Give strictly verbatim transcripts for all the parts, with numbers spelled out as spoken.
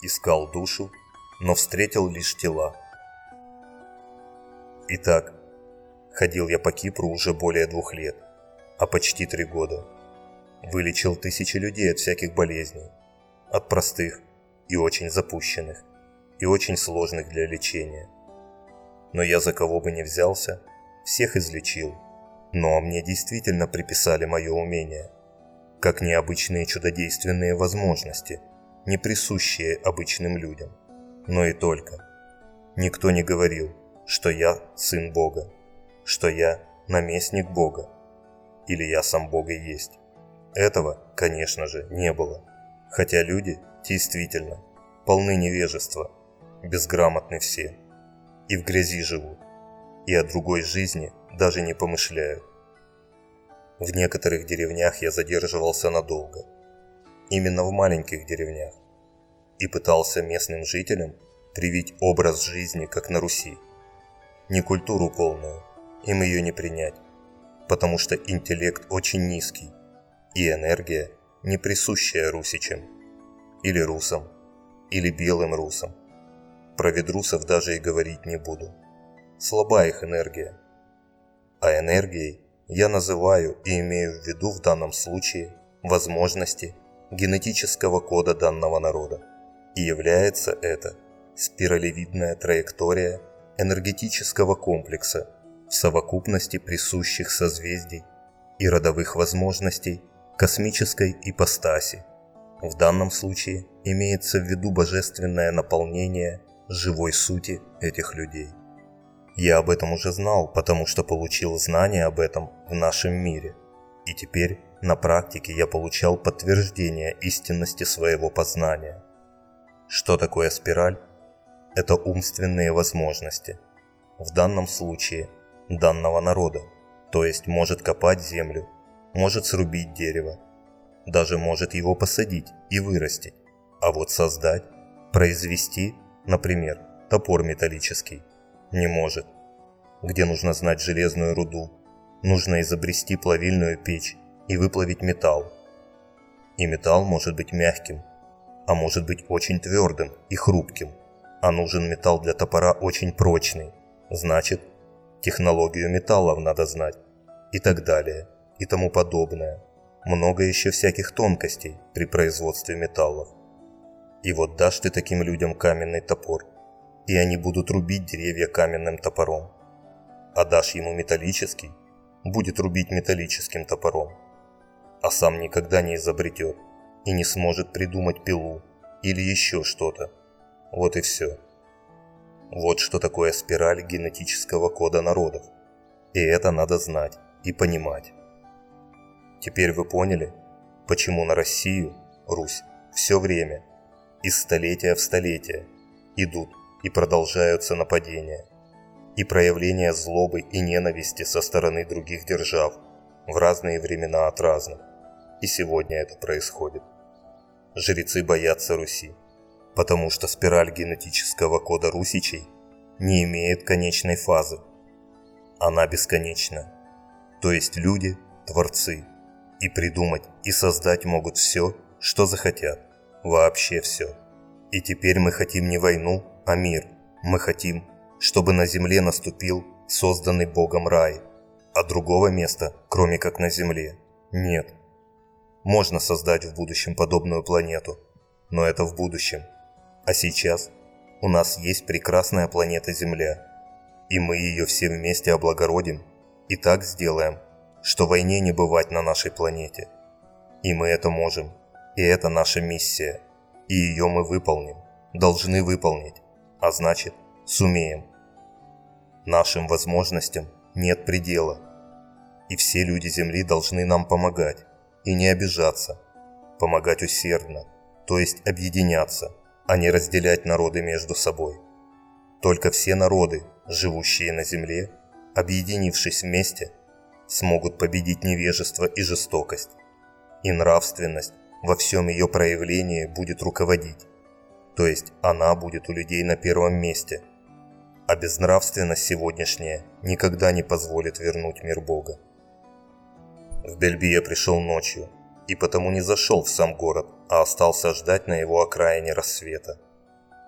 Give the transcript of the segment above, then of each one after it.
Искал душу, но встретил лишь тела. Итак, ходил я по Кипру уже более двух лет, а почти три года. Вылечил тысячи людей от всяких болезней, от простых и очень запущенных, и очень сложных для лечения. Но я за кого бы ни взялся, всех излечил. Но мне действительно приписали мое умение, как необычные чудодейственные возможности, не присущие обычным людям. Но и только. Никто не говорил, что я сын Бога, что я наместник Бога, или я сам Бог и есть. Этого, конечно же, не было. Хотя люди действительно полны невежества, безграмотны все, и в грязи живут, и о другой жизни даже не помышляют. В некоторых деревнях я задерживался надолго, именно в маленьких деревнях, и пытался местным жителям привить образ жизни, как на Руси. Не культуру полную, им ее не принять, потому что интеллект очень низкий, и энергия не присущая русичам, или русам, или белым русам. Про ведрусов даже и говорить не буду. Слаба их энергия. А энергией я называю и имею в виду в данном случае возможности генетического кода данного народа. И является это спиралевидная траектория энергетического комплекса в совокупности присущих созвездий и родовых возможностей космической ипостаси. В данном случае имеется в виду божественное наполнение живой сути этих людей. Я об этом уже знал, потому что получил знания об этом в нашем мире. И теперь на практике я получал подтверждение истинности своего познания. Что такое спираль? Это умственные возможности. В данном случае данного народа, то есть может копать землю, может срубить дерево, даже может его посадить и вырастить, а вот создать, произвести, например, топор металлический, не может. Где нужно знать железную руду, нужно изобрести плавильную печь и выплавить металл. И металл может быть мягким, а может быть очень твердым и хрупким, а нужен металл для топора очень прочный, значит, технологию металлов надо знать, и так далее, и тому подобное. Много еще всяких тонкостей при производстве металлов. И вот дашь ты таким людям каменный топор, и они будут рубить деревья каменным топором. А дашь ему металлический, будет рубить металлическим топором. А сам никогда не изобретет и не сможет придумать пилу или еще что-то. Вот и все. Вот что такое спираль генетического кода народов. И это надо знать и понимать. Теперь вы поняли, почему на Россию, Русь, все время, из столетия в столетие, идут и продолжаются нападения и проявления злобы и ненависти со стороны других держав в разные времена от разных. И сегодня это происходит. Жрецы боятся Руси, потому что спираль генетического кода русичей не имеет конечной фазы. Она бесконечна. То есть люди – творцы, и придумать и создать могут все, что захотят. Вообще все. И теперь мы хотим не войну, а мир. Мы хотим, чтобы на земле наступил созданный Богом рай, а другого места, кроме как на земле, нет. Можно создать в будущем подобную планету, но это в будущем. А сейчас у нас есть прекрасная планета Земля, и мы ее все вместе облагородим и так сделаем, что войне не бывать на нашей планете. И мы это можем, и это наша миссия, и ее мы выполним, должны выполнить, а значит, сумеем. Нашим возможностям нет предела, и все люди Земли должны нам помогать, и не обижаться, помогать усердно, то есть объединяться, а не разделять народы между собой. Только все народы, живущие на Земле, объединившись вместе, смогут победить невежество и жестокость, и нравственность во всем ее проявлении будет руководить, то есть она будет у людей на первом месте, а безнравственность сегодняшняя никогда не позволит вернуть мир Бога. В Бельби я пришел ночью, и потому не зашел в сам город, а остался ждать на его окраине рассвета.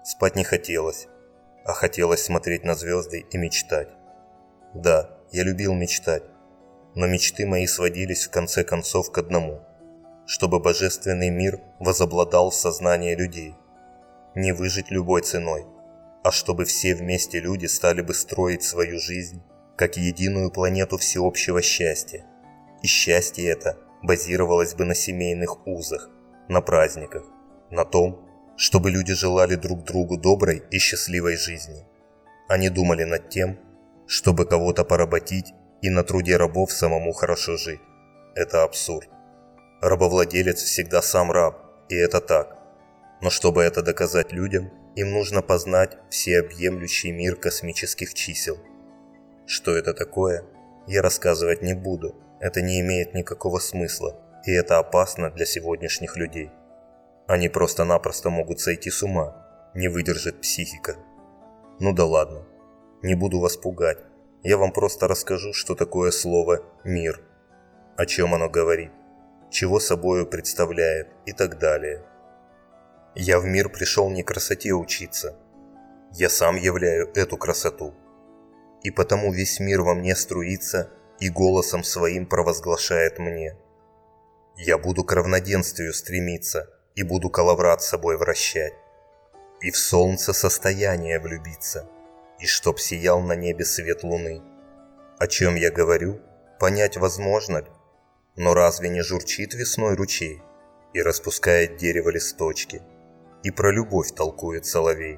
Спать не хотелось, а хотелось смотреть на звезды и мечтать. Да, я любил мечтать, но мечты мои сводились в конце концов к одному – чтобы божественный мир возобладал в сознании людей. Не выжить любой ценой, а чтобы все вместе люди стали бы строить свою жизнь как единую планету всеобщего счастья. И счастье это базировалось бы на семейных узах, на праздниках, на том, чтобы люди желали друг другу доброй и счастливой жизни. Они думали над тем, чтобы кого-то поработить и на труде рабов самому хорошо жить. Это абсурд. Рабовладелец всегда сам раб, и это так. Но чтобы это доказать людям, им нужно познать всеобъемлющий мир космических чисел. Что это такое, я рассказывать не буду, это не имеет никакого смысла, и это опасно для сегодняшних людей. Они просто-напросто могут сойти с ума, не выдержит психика. Ну да ладно, не буду вас пугать, я вам просто расскажу, что такое слово «мир», о чем оно говорит, чего собою представляет и так далее. Я в мир пришел не красоте учиться, я сам являю эту красоту. И потому весь мир во мне струится и голосом своим провозглашает мне. Я буду к равноденствию стремиться и буду коловрат собой вращать, и в солнце состояние влюбиться, и чтоб сиял на небе свет луны. О чем я говорю, понять возможно ли? Но разве не журчит весной ручей и распускает дерево листочки, и про любовь толкует соловей?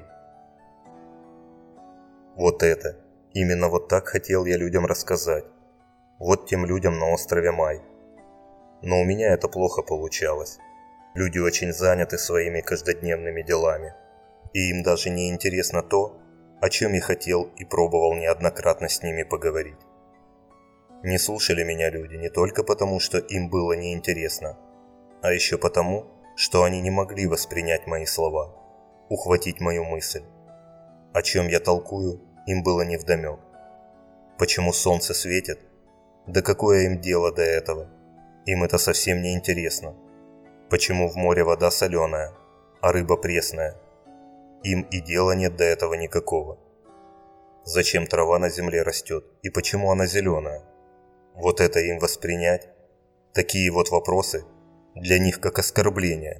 Вот это, именно вот так хотел я людям рассказать, вот тем людям на острове Май. Но у меня это плохо получалось. Люди очень заняты своими каждодневными делами, и им даже не интересно то, о чем я хотел и пробовал неоднократно с ними поговорить. Не слушали меня люди не только потому, что им было неинтересно, а еще потому, что они не могли воспринять мои слова, ухватить мою мысль. О чем я толкую, им было невдомек. Почему солнце светит? Да какое им дело до этого? Им это совсем не интересно. Почему в море вода соленая, а рыба пресная? Им и дела нет до этого никакого. Зачем трава на земле растет и почему она зеленая? Вот это им воспринять? Такие вот вопросы для них как оскорбление.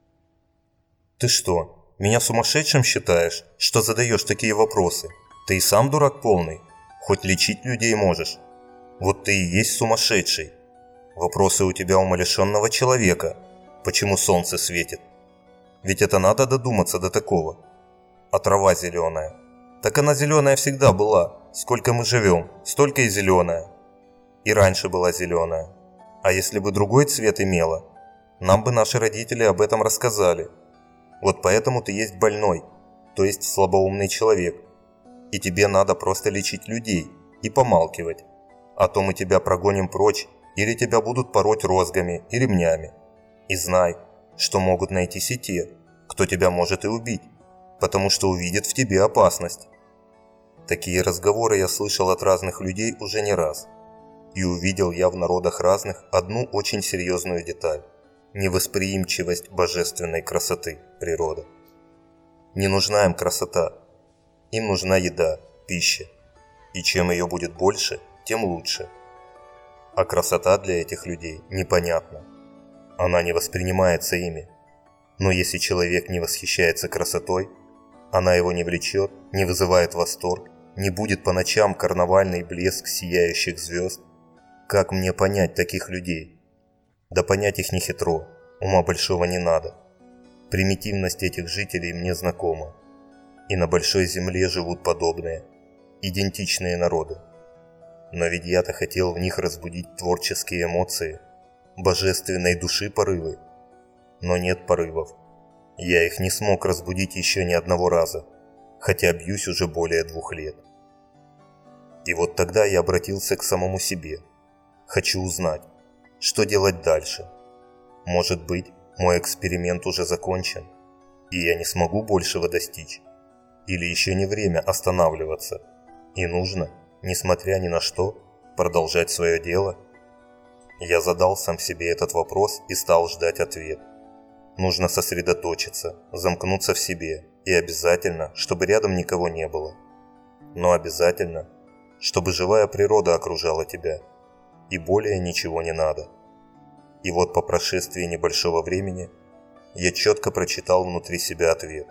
Ты что, меня сумасшедшим считаешь, что задаешь такие вопросы? Ты и сам дурак полный, хоть лечить людей можешь. Вот ты и есть сумасшедший. Вопросы у тебя умалишенного человека. Почему солнце светит? Ведь это надо додуматься до такого. А трава зеленая. Так она зеленая всегда была. Сколько мы живем, столько и зеленая. И раньше была зеленая. А если бы другой цвет имела, нам бы наши родители об этом рассказали. Вот поэтому ты есть больной, то есть слабоумный человек. И тебе надо просто лечить людей и помалкивать. А то мы тебя прогоним прочь, или тебя будут пороть розгами и ремнями. И знай, что могут найтись и те, кто тебя может и убить, потому что увидят в тебе опасность. Такие разговоры я слышал от разных людей уже не раз. И увидел я в народах разных одну очень серьезную деталь – невосприимчивость божественной красоты природы. Не нужна им красота, им нужна еда, пища. И чем ее будет больше, тем лучше. А красота для этих людей непонятна. Она не воспринимается ими. Но если человек не восхищается красотой, она его не влечет, не вызывает восторг, не будет по ночам карнавальный блеск сияющих звезд, как мне понять таких людей? Да понять их не хитро, ума большого не надо. Примитивность этих жителей мне знакома. И на большой земле живут подобные, идентичные народы. Но ведь я-то хотел в них разбудить творческие эмоции, божественной души порывы. Но нет порывов. Я их не смог разбудить еще ни одного раза, хотя бьюсь уже более двух лет. И вот тогда я обратился к самому себе. Хочу узнать, что делать дальше. Может быть, мой эксперимент уже закончен, и я не смогу большего достичь. Или еще не время останавливаться, и нужно, несмотря ни на что, продолжать свое дело? Я задал сам себе этот вопрос и стал ждать ответ. Нужно сосредоточиться, замкнуться в себе, И обязательно, чтобы рядом никого не было. Но обязательно, чтобы живая природа окружала тебя. И более ничего не надо. И вот по прошествии небольшого времени я четко прочитал внутри себя ответ.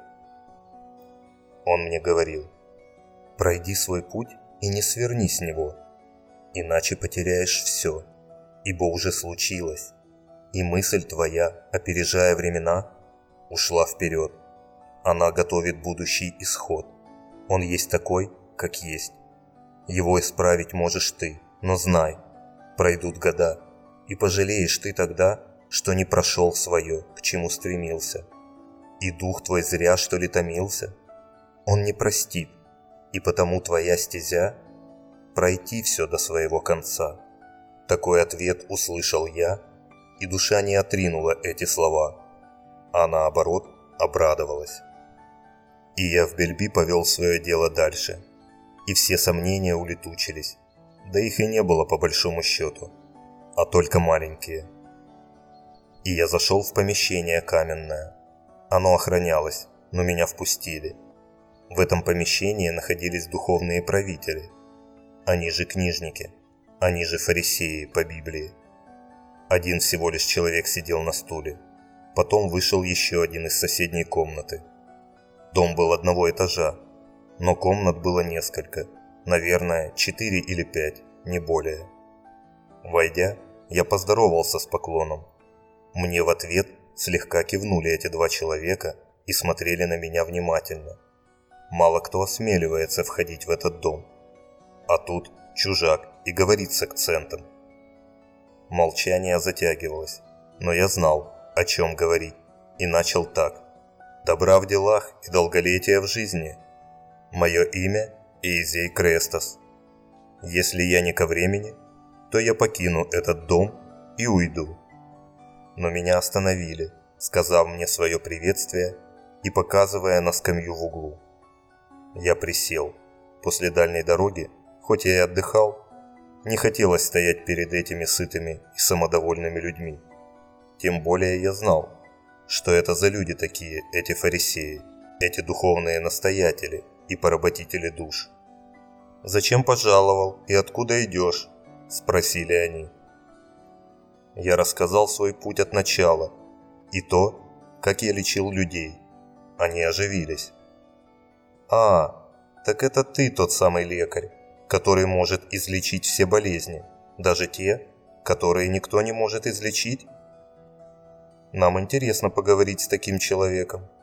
Он мне говорил: пройди свой путь и не сверни с него, иначе потеряешь все, ибо уже случилось, и мысль твоя, опережая времена, ушла вперед. Она готовит будущий исход. Он есть такой, как есть. Его исправить можешь ты, но знай, пройдут года, и пожалеешь ты тогда, что не прошел свое, к чему стремился. И дух твой зря, что ли, томился? Он не простит, и потому твоя стезя – пройти все до своего конца. Такой ответ услышал я, и душа не отринула эти слова, а наоборот обрадовалась. И я в Бельби повел свое дело дальше, и все сомнения улетучились, да их и не было по большому счету, а только маленькие. И я зашел в помещение каменное. Оно охранялось, но меня впустили. В этом помещении находились духовные правители. Они же книжники, они же фарисеи по Библии. Один всего лишь человек сидел на стуле. Потом вышел еще один из соседней комнаты. Дом был одного этажа, но комнат было несколько, наверное, четыре или пять, не более. Войдя, я поздоровался с поклоном. Мне в ответ слегка кивнули эти два человека и смотрели на меня внимательно. Мало кто осмеливается входить в этот дом. А тут чужак и говорит с акцентом. Молчание затягивалось, но я знал, о чем говорить, и начал так. Добра в делах и долголетия в жизни. Мое имя Иезей Крестос. Если я не ко времени, то я покину этот дом и уйду. Но меня остановили, сказав мне свое приветствие и показывая на скамью в углу. Я присел. После дальней дороги, хоть я и отдыхал, не хотелось стоять перед этими сытыми и самодовольными людьми. Тем более я знал, что это за люди такие, эти фарисеи, эти духовные настоятели и поработители душ. «Зачем пожаловал и откуда идешь?» – спросили они. Я рассказал свой путь от начала и то, как я лечил людей. Они оживились. «А, так это ты тот самый лекарь, который может излечить все болезни, даже те, которые никто не может излечить? Нам интересно поговорить с таким человеком.